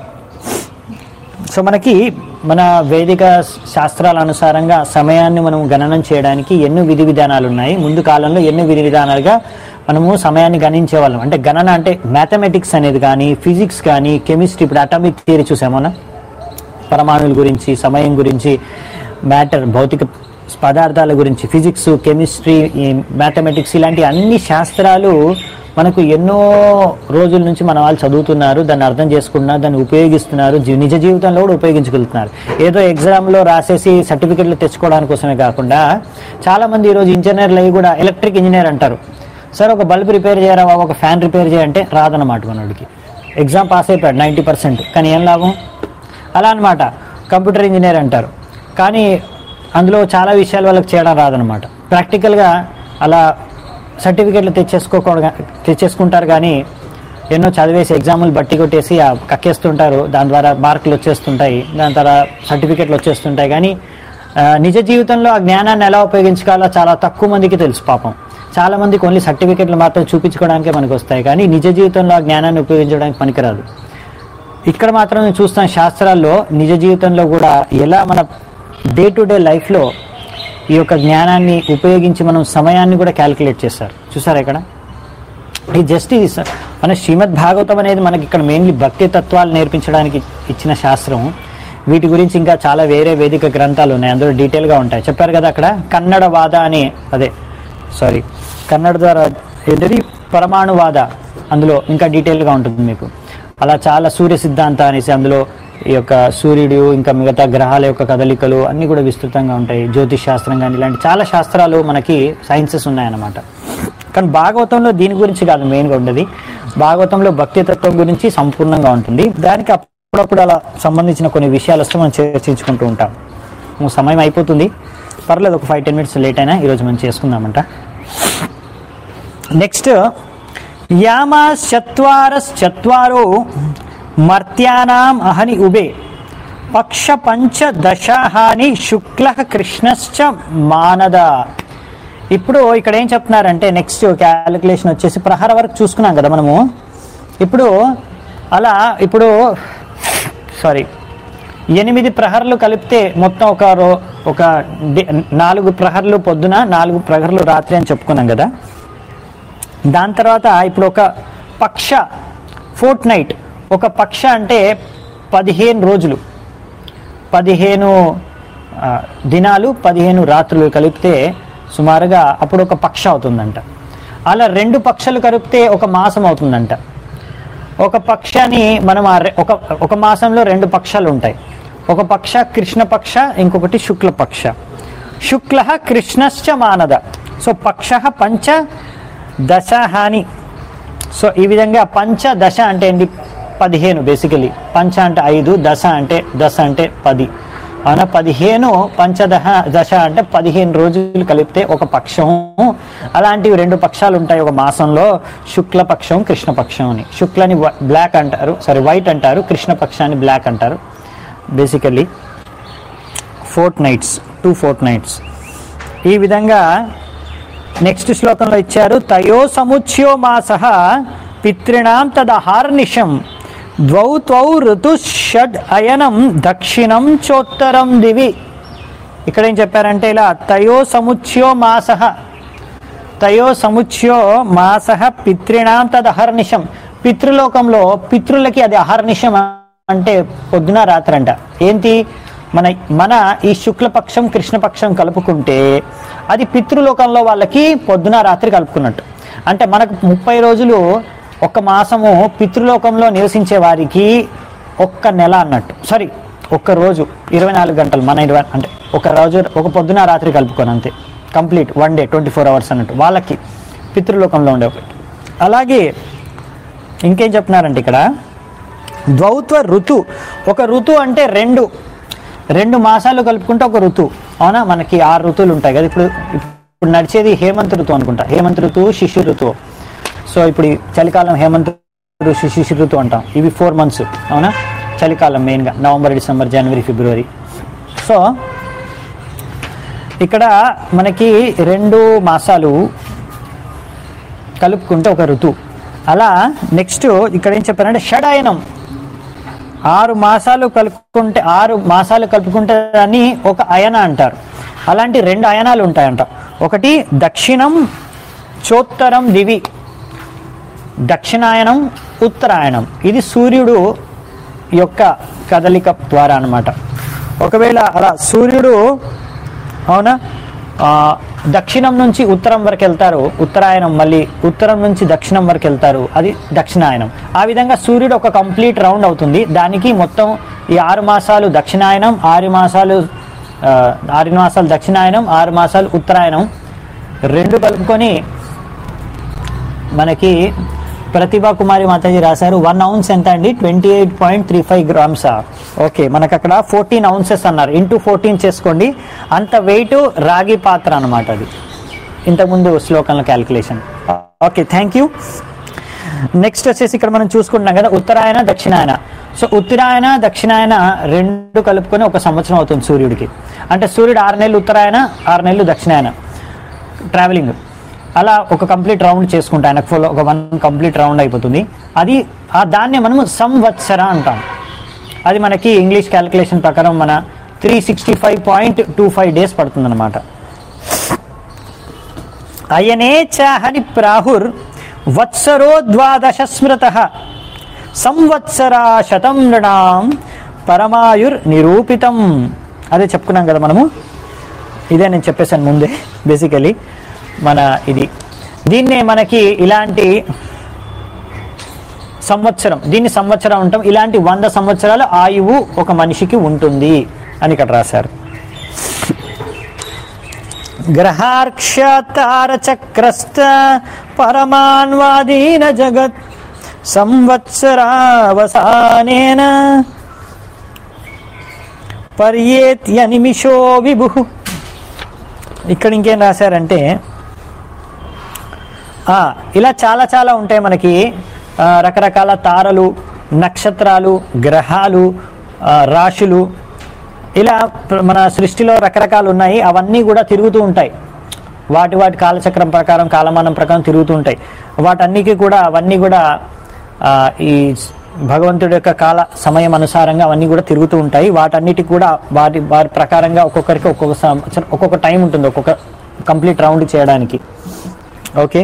Speaker 1: సో మనకి మన వేదిక శాస్త్రాల అనుసారంగా సమయాన్ని మనం గణనం చేయడానికి ఎన్నో విధి విధానాలు ఉన్నాయి. ముందు కాలంలో ఎన్నో విధి విధానాలుగా మనము సమయాన్ని గణించేవాళ్ళం. అంటే గణన అంటే మ్యాథమెటిక్స్ అనేది కానీ, ఫిజిక్స్ కానీ, కెమిస్ట్రీ, ఇప్పుడు అటామిక్ థియరీ చూసామన్నా, పరమాణువుల గురించి, సమయం గురించి, మ్యాటర్ భౌతిక పదార్థాల గురించి, ఫిజిక్స్, కెమిస్ట్రీ, మ్యాథమెటిక్స్, ఇలాంటి అన్ని శాస్త్రాలు మనకు ఎన్నో రోజుల నుంచి మన వాళ్ళు చదువుతున్నారు, దాన్ని అర్థం చేసుకున్నారు, దాన్ని ఉపయోగిస్తున్నారు, నిజ జీవితంలో కూడా ఉపయోగించగలుగుతున్నారు. ఏదో ఎగ్జామ్లో రాసేసి సర్టిఫికెట్లు తెచ్చుకోవడానికి కోసమే కాకుండా చాలామంది ఈరోజు ఇంజనీర్లు అయ్యి కూడా ఎలక్ట్రిక్ ఇంజనీర్ అంటారు. సార్ ఒక బల్బ్ రిపేర్ చేయరా, ఒక ఫ్యాన్ రిపేర్ చేయంటే రాదన్నమాట మనోడికి. ఎగ్జామ్ పాస్ అయిపోయాడు నైంటీ పర్సెంట్, కానీ ఏం లాభం? అలా అనమాట. కంప్యూటర్ ఇంజనీర్ అంటారు, కానీ అందులో చాలా విషయాలు వాళ్ళకి చేయడం రాదనమాట. ప్రాక్టికల్గా అలా సర్టిఫికెట్లు తెచ్చేసుకోకూడదు తెచ్చేసుకుంటారు కానీ ఎన్నో చదివేసి ఎగ్జాములు బట్టి కొట్టేసి కక్కేస్తుంటారు. దాని ద్వారా మార్కులు వచ్చేస్తుంటాయి, దాని ద్వారా సర్టిఫికెట్లు వచ్చేస్తుంటాయి. కానీ నిజ జీవితంలో ఆ జ్ఞానాన్ని ఎలా ఉపయోగించుకోవాలో చాలా తక్కువ మందికి తెలుసు పాపం. చాలా మందికి ఓన్లీ సర్టిఫికెట్లు మాత్రం చూపించుకోవడానికే మనకు వస్తాయి, కానీ నిజ జీవితంలో ఆ జ్ఞానాన్ని ఉపయోగించడానికి పనికిరాదు. ఇక్కడ మాత్రం నేను చూస్తాను శాస్త్రాల్లో నిజ జీవితంలో కూడా ఎలా మన డే టు డే లైఫ్లో ఈ యొక్క జ్ఞానాన్ని ఉపయోగించి మనం సమయాన్ని కూడా క్యాలిక్యులేట్ చేస్తారు. చూసారా ఇక్కడ ఈ జస్ట్ ఇది మన శ్రీమద్ భాగవతం అనేది మనకి ఇక్కడ మెయిన్లీ భక్తి తత్వాలు నేర్పించడానికి ఇచ్చిన శాస్త్రం. వీటి గురించి ఇంకా చాలా వేరే వేదిక గ్రంథాలు ఉన్నాయి, అందులో డీటెయిల్గా ఉంటాయి. చెప్పారు కదా అక్కడ కన్నడ వాద అని, అదే సారీ కన్నడ ద్వారా ఏంటది పరమాణువాద, అందులో ఇంకా డీటెయిల్గా ఉంటుంది మీకు. అలా చాలా సూర్య సిద్ధాంత అనేసి అందులో ఈ యొక్క సూర్యుడు ఇంకా మిగతా గ్రహాల యొక్క కదలికలు అన్నీ కూడా విస్తృతంగా ఉంటాయి. జ్యోతిష్ శాస్త్రం కానీ ఇలాంటి చాలా శాస్త్రాలు మనకి సైన్సెస్ ఉన్నాయన్నమాట. కానీ భాగవతంలో దీని గురించి కాదు మెయిన్గా ఉండేది. భాగవతంలో భక్తి తత్వం గురించి సంపూర్ణంగా ఉంటుంది. దానికి అప్పుడప్పుడు అలా సంబంధించిన కొన్ని విషయాలు వస్తే మనం చర్చించుకుంటూ ఉంటాం. సమయం అయిపోతుంది, పర్లేదు ఒక ఫైవ్ టెన్ మినిట్స్ లేట్ అయినా ఈరోజు మనం చేసుకుందామంట. నెక్స్ట్ యామాశ్చత్వారశ్చత్వారో మర్త్యానాం అహని ఉబే పక్ష పంచ దశాహాని శుక్ల కృష్ణశ్చ మానద. ఇప్పుడు ఇక్కడ ఏం చెప్తున్నారంటే నెక్స్ట్ క్యాలిక్యులేషన్ వచ్చేసి ప్రహర వరకు చూసుకున్నాం కదా మనము. ఇప్పుడు అలా ఇప్పుడు సారీ ఎనిమిది ప్రహర్లు కలిపితే మొత్తం ఒక రో ఒక నాలుగు ప్రహర్లు పొద్దున నాలుగు ప్రహర్లు రాత్రి అని చెప్పుకున్నాం కదా. దాని తర్వాత ఇప్పుడు ఒక పక్ష ఫోర్ట్ నైట్, ఒక పక్ష అంటే పదిహేను రోజులు, పదిహేను దినాలు పదిహేను రాత్రులు కలిపితే సుమారుగా అప్పుడు ఒక పక్ష అవుతుందంట. అలా రెండు పక్షాలు కలిపితే ఒక మాసం అవుతుందంట. ఒక పక్షాన్ని మనం ఒక ఒక మాసంలో రెండు పక్షాలు ఉంటాయి. ఒక పక్ష కృష్ణపక్ష, ఇంకొకటి శుక్లపక్ష. శుక్ల కృష్ణశ్చ మానద. సో పక్ష పంచ దశ హాని. సో ఈ విధంగా పంచ దశ అంటే ఏంటి పదిహేను, బేసికలీ పంచ అంటే ఐదు, దశ అంటే దశ అంటే పది. అవునా, పదిహేను పంచదశ దశ అంటే పదిహేను రోజులు కలిపితే ఒక పక్షం. అలాంటివి రెండు పక్షాలు ఉంటాయి ఒక మాసంలో, శుక్లపక్షం కృష్ణపక్షం అని. శుక్లని బ్లాక్ అంటారు, సారీ వైట్ అంటారు, కృష్ణపక్షాన్ని బ్లాక్ అంటారు. Basically fortnights, two fortnights. ఈ విధంగా నెక్స్ట్ శ్లోకంలో ఇచ్చారు తయో సముచ్యో మాసః పితృణాం తదహార్నిశం ద్వౌ త్వౌ ఋతు షడ్ అయనం దక్షిణం చోత్తరం దివి. ఇక్కడ ఏం చెప్పారంటే ఇలా తయో సముచ్యో మాసః, తయో సముచ్యో మాసః పితృణాం తదహర్నిశం. పితృలోకంలో పితృలకి అది అహర్నిశం అంటే పొద్దున రాత్రి అంట. ఏంటి మన మన ఈ శుక్లపక్షం కృష్ణపక్షం కలుపుకుంటే అది పితృలోకంలో వాళ్ళకి పొద్దున రాత్రి కలుపుకున్నట్టు. అంటే మనకు ముప్పై రోజులు ఒక మాసము పితృలోకంలో నివసించే వారికి ఒక్క నెల అన్నట్టు. సారీ ఒక్క రోజు ఇరవై నాలుగు గంటలు మన ఇరవై అంటే ఒక రోజు ఒక పొద్దున రాత్రి కలుపుకొని అంతే, complete one day twenty four hours అన్నట్టు వాళ్ళకి పితృలోకంలో ఉండే ఒకటి. అలాగే ఇంకేం చెప్తున్నారంటే ఇక్కడ ద్వౌత్వ ఋతు. ఒక ఋతు అంటే రెండు రెండు మాసాలు కలుపుకుంటే ఒక ఋతు. అవునా, మనకి ఆరు ఋతువులు ఉంటాయి కదా. ఇప్పుడు ఇప్పుడు నడిచేది హేమంత్ ఋతువు అనుకుంటా. హేమంత్ ఋతువు శిశిర ఋతువు. సో ఇప్పుడు చలికాలం హేమంత్ ఋతువు శిశిర ఋతువు అంటాం. ఇవి ఫోర్ మంత్స్. అవునా, చలికాలం మెయిన్గా నవంబర్ డిసెంబర్ జనవరి ఫిబ్రవరి. సో ఇక్కడ మనకి రెండు మాసాలు కలుపుకుంటే ఒక ఋతువు. అలా నెక్స్ట్ ఇక్కడ ఏం చెప్పారంటే షడాయనం, ఆరు మాసాలు కలుపుకుంటే ఆరు మాసాలు కలుపుకుంటే దాన్ని ఒక అయన అంటారు. అలాంటి రెండు అయనాలు ఉంటాయంట. ఒకటి దక్షిణం చోత్తరం దివి, దక్షిణాయనం ఉత్తరాయణం. ఇది సూర్యుడు యొక్క కదలిక ద్వారా అన్నమాట. ఒకవేళ అలా సూర్యుడు అవునా దక్షిణం నుంచి ఉత్తరం వరకు వెళ్తారు, ఉత్తరాయణం మళ్ళీ ఉత్తరం నుంచి దక్షిణం వరకు వెళ్తారు, అది దక్షిణాయనం. ఆ విధంగా సూర్యుడు ఒక కంప్లీట్ రౌండ్ అవుతుంది. దానికి మొత్తం ఈ ఆరు మాసాలు దక్షిణాయనం, ఆరు మాసాలు ఆరు మాసాలు దక్షిణాయనం, ఆరు మాసాలు ఉత్తరాయణం రెండు కలుపుకొని మనకి ప్రతిభా కుమారి మాతాజీ రాశారు వన్ ఔన్స్ ఎంత అండి, twenty eight point three five grams. Okay, మనకు అక్కడ ఫోర్టీన్ ఔన్సెస్ అన్నారు, ఇంటూ ఫోర్టీన్ చేసుకోండి. అంత వెయిట్ రాగి పాత్ర అనమాట అది, ఇంతకుముందు శ్లోకంలో calculation. Okay, thank you. Next వచ్చేసి ఇక్కడ మనం చూసుకుంటున్నాం కదా ఉత్తరాయణ దక్షిణాయన. సో ఉత్తరాయణ దక్షిణాయన రెండు కలుపుకొని ఒక సంవత్సరం అవుతుంది సూర్యుడికి. అంటే సూర్యుడు ఆరు నెలలు ఉత్తరాయణ, ఆరు నెలలు దక్షిణాయన ట్రావెలింగ్, అలా ఒక కంప్లీట్ రౌండ్ చేసుకుంటా ఆయనకు ఫుల్ ఒక వన్ కంప్లీట్ రౌండ్ అయిపోతుంది. అది ఆ దాన్ని మనము సంవత్సర అంటాం. అది మనకి ఇంగ్లీష్ క్యాలిక్యులేషన్ ప్రకారం మన three sixty five point two five days పడుతుంది అనమాట. అయనే చాహని ప్రాహుర్ వత్సరో ద్వాదశ స్మృత సంవత్సరా శతం నృణాం పరమాయుర్ నిరూపితం. అదే చెప్పుకున్నాం కదా మనము, ఇదే నేను చెప్పేశాను ముందే. బేసికలీ మన ఇది దీన్నే మనకి ఇలాంటి సంవత్సరం, దీన్ని సంవత్సరం ఉంటాం. ఇలాంటి వంద సంవత్సరాల ఆయువు ఒక మనిషికి ఉంటుంది అని ఇక్కడ రాశారు. గ్రహార్క్షతారచక్రస్థ పరమాన్వాదీన జగత్ సంవత్సరావసానేన పర్యేత్య నిమిషో విభు. ఇక్కడ ఇంకేం రాశారంటే ఇలా చాలా చాలా ఉంటాయి మనకి, రకరకాల తారలు, నక్షత్రాలు, గ్రహాలు, రాశులు, ఇలా మన సృష్టిలో రకరకాలు ఉన్నాయి. అవన్నీ కూడా తిరుగుతూ ఉంటాయి, వాటి వాటి కాలచక్రం ప్రకారం కాలమానం ప్రకారం తిరుగుతూ ఉంటాయి. వాటన్నిటికీ కూడా అవన్నీ కూడా ఈ భగవంతుడి యొక్క కాల సమయం అనుసారంగా అవన్నీ కూడా తిరుగుతూ ఉంటాయి. వాటన్నిటికి కూడా వాటి వారి ప్రకారంగా ఒక్కొక్కరికి ఒక్కొక్క సంవత్సరం ఒక్కొక్క టైం ఉంటుంది ఒక్కొక్క కంప్లీట్ రౌండ్ చేయడానికి. ఓకే,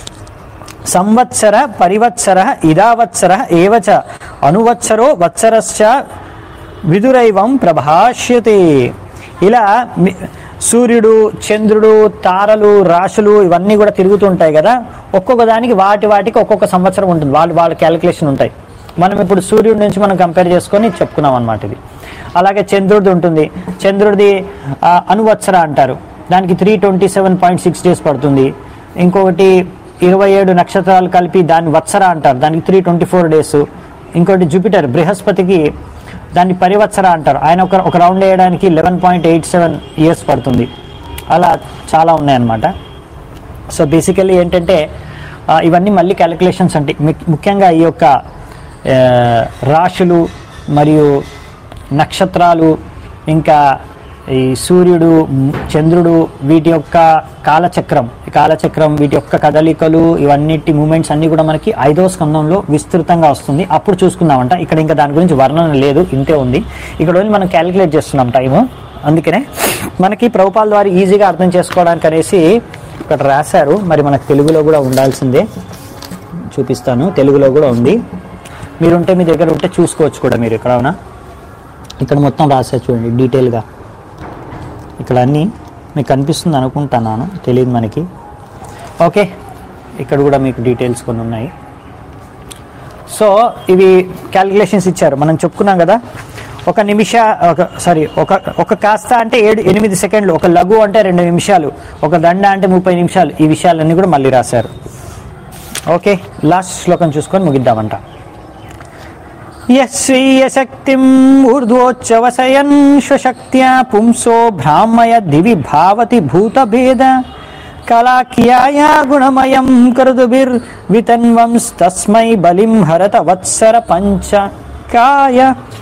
Speaker 1: సంవత్సర పరివత్సర ఇదావత్సర ఏవచ అనువత్సరో వత్సరశ్చ విదురైవం ప్రభాష్యతే. ఇలా సూర్యుడు, చంద్రుడు, తారలు, రాశులు ఇవన్నీ కూడా తిరుగుతుంటాయి కదా, ఒక్కొక్క దానికి వాటి వాటికి ఒక్కొక్క సంవత్సరం ఉంటుంది, వాళ్ళు వాళ్ళ క్యాలిక్యులేషన్ ఉంటాయి. మనం ఇప్పుడు సూర్యుడి నుంచి మనం కంపేర్ చేసుకొని చెప్పుకున్నాం అనమాట ఇది. అలాగే చంద్రుడిది ఉంటుంది, చంద్రుడిది అనువత్సర అంటారు, దానికి three twenty seven point six days పడుతుంది. ఇంకొకటి ఇరవై ఏడు నక్షత్రాలు కలిపి దాన్ని వత్సర అంటారు, దానికి త్రీ ట్వంటీ ఫోర్ డేస్. ఇంకోటి జూపిటర్ బృహస్పతికి దాన్ని పరివత్సర అంటారు, ఆయన ఒక ఒక రౌండ్ వేయడానికి eleven point eight seven years పడుతుంది. అలా చాలా ఉన్నాయన్నమాట. సో బేసికల్లీ ఏంటంటే ఇవన్నీ మళ్ళీ క్యాలిక్యులేషన్స్ అంటే ముఖ్యంగా ఈ యొక్క రాశులు మరియు నక్షత్రాలు, ఇంకా ఈ సూర్యుడు, చంద్రుడు, వీటి యొక్క కాలచక్రం కాలచక్రం వీటి యొక్క కదలికలు, ఇవన్నిటి మూమెంట్స్ అన్నీ కూడా మనకి ఐదవ స్కందంలో విస్తృతంగా వస్తుంది. అప్పుడు చూసుకుందామంట. ఇక్కడ ఇంకా దాని గురించి వర్ణన లేదు, ఇంతే ఉంది. ఇక్కడ వెళ్ళి మనం క్యాలిక్యులేట్ చేస్తున్నాం టైము. అందుకనే మనకి ప్రభుపాల ద్వారా ఈజీగా అర్థం చేసుకోవడానికి అనేసి ఇక్కడ రాశారు. మరి మనకు తెలుగులో కూడా ఉండాల్సిందే, చూపిస్తాను. తెలుగులో కూడా ఉంది, మీరుంటే మీ దగ్గర ఉంటే చూసుకోవచ్చు కూడా మీరు. ఇక్కడ అవునా, ఇక్కడ మొత్తం రాశారు చూడండి డీటెయిల్గా. ఇక్కడ అన్నీ మీకు కనిపిస్తుంది అనుకుంటున్నాను, తెలియదు మనకి. ఓకే, ఇక్కడ కూడా మీకు డీటెయిల్స్ కొన్ని ఉన్నాయి. సో ఇవి క్యాలిక్యులేషన్స్ ఇచ్చారు. మనం చెప్పుకున్నాం కదా, ఒక నిమిష ఒక సారీ ఒక ఒక కాస్త అంటే ఏడు ఎనిమిది సెకండ్లు, ఒక లఘు అంటే రెండు నిమిషాలు, ఒక దండ అంటే ముప్పై నిమిషాలు. ఈ విషయాలన్నీ కూడా మళ్ళీ రాశారు. ఓకే, లాస్ట్ శ్లోకం చూసుకొని ముగిద్దామంట. యస్వీయ శక్తిం ఊర్ధ్వోచ్చవసయన్ స్వశక్త్యా పుంసో బ్రాహ్మయ దివి భావతి భూతభేద కళాఖ్యాయ గుణమయం కరుదుభిర్ వితన్వంస్ తస్మై బలిం హరత వత్సర పంచకాయ.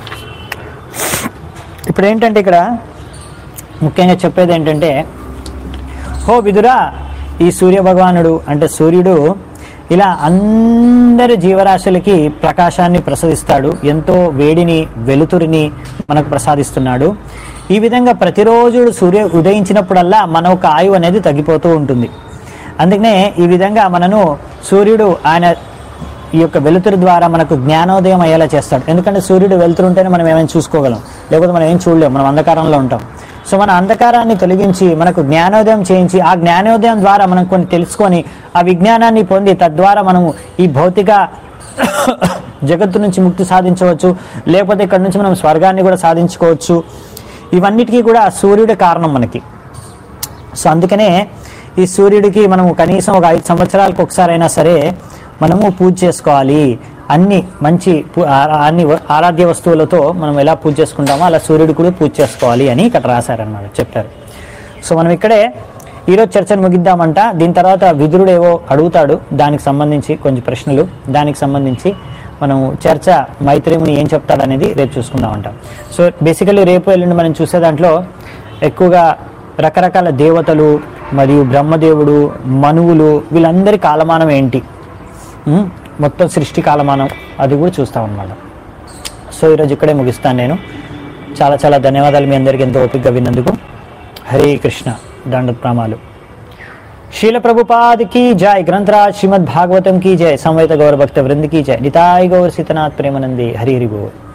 Speaker 1: ఇప్పుడు ఏంటంటే ఇక్కడ ముఖ్యంగా చెప్పేది ఏంటంటే, హో విదురా, ఈ సూర్య భగవానుడు అంటే సూర్యుడు ఇలా అందరి జీవరాశులకి ప్రకాశాన్ని ప్రసాదిస్తాడు, ఎంతో వేడిని వెలుతురిని మనకు ప్రసాదిస్తున్నాడు. ఈ విధంగా ప్రతిరోజు సూర్య ఉదయించినప్పుడల్లా మన ఒక ఆయువు అనేది తగ్గిపోతూ ఉంటుంది. అందుకనే ఈ విధంగా మనను సూర్యుడు ఆయన ఈ యొక్క వెలుతురు ద్వారా మనకు జ్ఞానోదయం అయ్యేలా చేస్తాడు. ఎందుకంటే సూర్యుడు వెలుతురుంటేనే మనం ఏమైనా చూసుకోగలం, లేకపోతే మనం ఏం చూడలేము, మనం అంధకారంలో ఉంటాం. సో మన అంధకారాన్ని తొలగించి మనకు జ్ఞానోదయం చేయించి, ఆ జ్ఞానోదయం ద్వారా మనం కొన్ని తెలుసుకొని ఆ విజ్ఞానాన్ని పొంది తద్వారా మనము ఈ భౌతిక జగత్తు నుంచి ముక్తి సాధించవచ్చు, లేకపోతే ఇక్కడ నుంచి మనం స్వర్గాన్ని కూడా సాధించుకోవచ్చు. ఇవన్నిటికీ కూడా సూర్యుడే కారణం మనకి. సో అందుకనే ఈ సూర్యుడికి మనము కనీసం ఒక ఐదు సంవత్సరాలకు ఒకసారి అయినా సరే మనము పూజ చేసుకోవాలి. అన్ని మంచి అన్ని ఆరాధ్య వస్తువులతో మనం ఎలా పూజ చేసుకుంటామో అలా సూర్యుడు కూడా పూజ చేసుకోవాలి అని ఇక్కడ రాశారన్నమాట, చెప్పారు. సో మనం ఇక్కడే ఈరోజు చర్చను ముగిద్దామంట. దీని తర్వాత విదురుడు ఏవో అడుగుతాడు, దానికి సంబంధించి కొంచెం ప్రశ్నలు, దానికి సంబంధించి మనం చర్చ మైత్రేయుని ఏం చెప్తాడు అనేది రేపు చూసుకుందామంట. సో బేసికలీ రేపు ఎల్లుండి మనం చూసే దాంట్లో ఎక్కువగా రకరకాల దేవతలు మరియు బ్రహ్మదేవుడు, మనువులు, వీళ్ళందరి కాలమానం ఏంటి, మొత్తం సృష్టి కాలమానం అది కూడా చూస్తాం అన్నమాట. సో ఈరోజు ఇక్కడే ముగిస్తాను నేను. చాలా చాలా ధన్యవాదాలు మీ అందరికీ ఎంతో ఓపికగా విన్నందుకు. హరే కృష్ణ, దండత్ ప్రణామాలు. शील प्रभुपाद की जय. ग्रंथराज श्रीमद् भागवतम की जय. संवेद गौर भक्त वृंद की जय. निताय गौर सीतनाथ प्रेमानंदी. हरि हरि बोल.